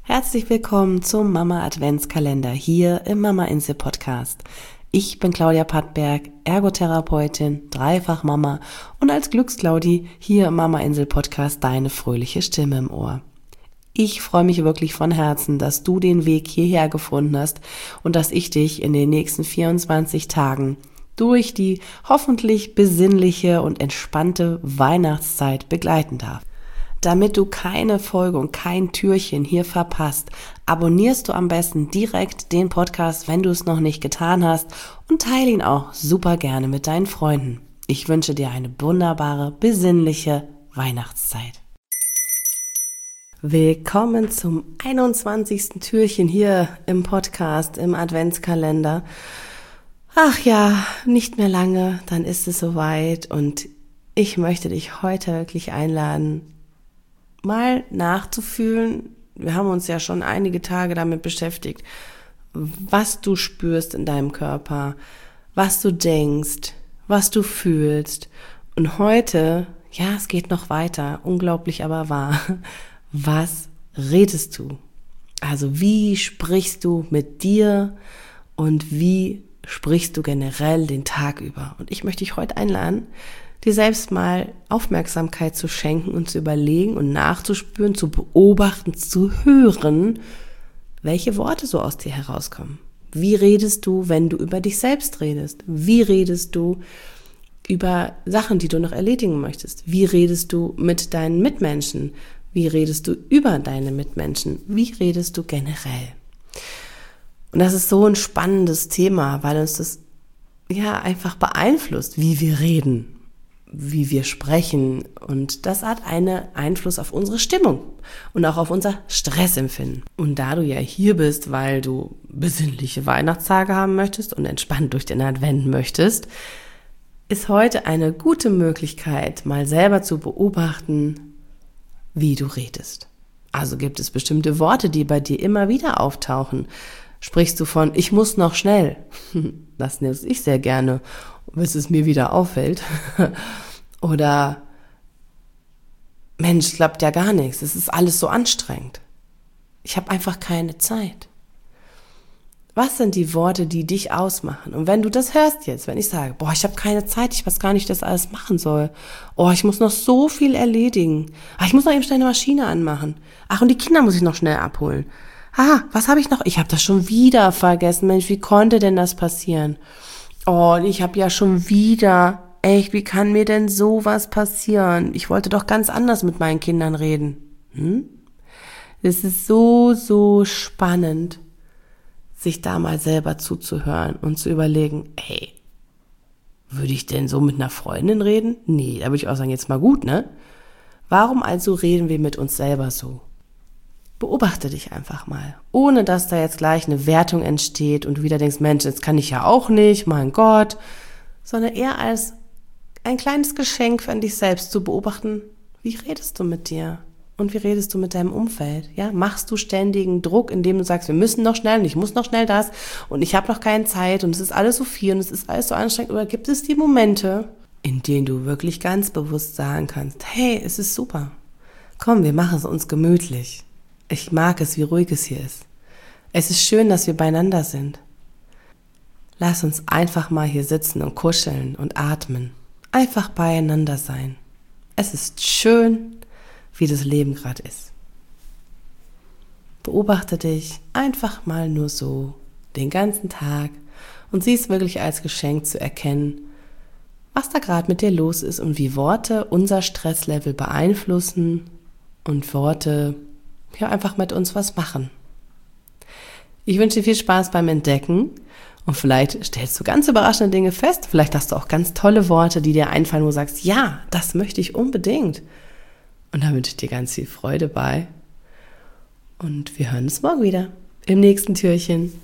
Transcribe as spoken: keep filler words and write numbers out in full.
Herzlich willkommen zum Mama Adventskalender hier im Mama Insel Podcast. Ich bin Claudia Pattberg, Ergotherapeutin, Dreifach-Mama und als Glücksclaudi hier im Mama Insel Podcast deine fröhliche Stimme im Ohr. Ich freue mich wirklich von Herzen, dass du den Weg hierher gefunden hast und dass ich dich in den nächsten vierundzwanzig Tagen durch die hoffentlich besinnliche und entspannte Weihnachtszeit begleiten darf. Damit du keine Folge und kein Türchen hier verpasst, abonnierst du am besten direkt den Podcast, wenn du es noch nicht getan hast, und teile ihn auch super gerne mit deinen Freunden. Ich wünsche dir eine wunderbare, besinnliche Weihnachtszeit. Willkommen zum einundzwanzigsten Türchen hier im Podcast, im Adventskalender. Ach ja, nicht mehr lange, dann ist es soweit und ich möchte dich heute wirklich einladen, mal nachzufühlen. Wir haben uns ja schon einige Tage damit beschäftigt, was du spürst in deinem Körper, was du denkst, was du fühlst. Und heute, ja, es geht noch weiter, unglaublich aber wahr. Was redest du? Also wie sprichst du mit dir und wie sprichst du generell den Tag über? Und ich möchte dich heute einladen, dir selbst mal Aufmerksamkeit zu schenken und zu überlegen und nachzuspüren, zu beobachten, zu hören, welche Worte so aus dir herauskommen. Wie redest du, wenn du über dich selbst redest? Wie redest du über Sachen, die du noch erledigen möchtest? Wie redest du mit deinen Mitmenschen? Wie redest du über deine Mitmenschen? Wie redest du generell? Und das ist so ein spannendes Thema, weil uns das ja einfach beeinflusst, wie wir reden, wie wir sprechen, und das hat einen Einfluss auf unsere Stimmung und auch auf unser Stressempfinden. Und da du ja hier bist, weil du besinnliche Weihnachtstage haben möchtest und entspannt durch den Advent möchtest, ist heute eine gute Möglichkeit, mal selber zu beobachten, wie du redest. Also gibt es bestimmte Worte, die bei dir immer wieder auftauchen. Sprichst du von, ich muss noch schnell? Das nutze ich sehr gerne, bis es mir wieder auffällt. Oder, Mensch, klappt ja gar nichts. Es ist alles so anstrengend. Ich habe einfach keine Zeit. Was sind die Worte, die dich ausmachen? Und wenn du das hörst jetzt, wenn ich sage, boah, ich habe keine Zeit, ich weiß gar nicht, das alles machen soll. Oh, ich muss noch so viel erledigen. Ach, ich muss noch eben schnell eine Maschine anmachen. Ach, und die Kinder muss ich noch schnell abholen. Ah, was habe ich noch? Ich habe das schon wieder vergessen. Mensch, wie konnte denn das passieren? Oh, ich habe ja schon wieder, echt, wie kann mir denn sowas passieren? Ich wollte doch ganz anders mit meinen Kindern reden. Hm? Es ist so, so spannend, sich da mal selber zuzuhören und zu überlegen, hey, würde ich denn so mit einer Freundin reden? Nee, da würde ich auch sagen, jetzt mal gut, ne? Warum also reden wir mit uns selber so? Beobachte dich einfach mal, ohne dass da jetzt gleich eine Wertung entsteht und du wieder denkst, Mensch, das kann ich ja auch nicht, mein Gott, sondern eher als ein kleines Geschenk an dich selbst zu beobachten, wie redest du mit dir und wie redest du mit deinem Umfeld, ja? Machst du ständigen Druck, indem du sagst, wir müssen noch schnell und ich muss noch schnell das und ich habe noch keine Zeit und es ist alles so viel und es ist alles so anstrengend, oder gibt es die Momente, in denen du wirklich ganz bewusst sagen kannst, hey, es ist super, komm, wir machen es uns gemütlich. Ich mag es, wie ruhig es hier ist. Es ist schön, dass wir beieinander sind. Lass uns einfach mal hier sitzen und kuscheln und atmen. Einfach beieinander sein. Es ist schön, wie das Leben gerade ist. Beobachte dich einfach mal nur so den ganzen Tag und sieh es wirklich als Geschenk zu erkennen, was da gerade mit dir los ist und wie Worte unser Stresslevel beeinflussen und Worte ja einfach mit uns was machen. Ich wünsche dir viel Spaß beim Entdecken und vielleicht stellst du ganz überraschende Dinge fest. Vielleicht hast du auch ganz tolle Worte, die dir einfallen, wo du sagst, ja, das möchte ich unbedingt. Und da wünsche ich dir ganz viel Freude bei. Und wir hören uns morgen wieder im nächsten Türchen.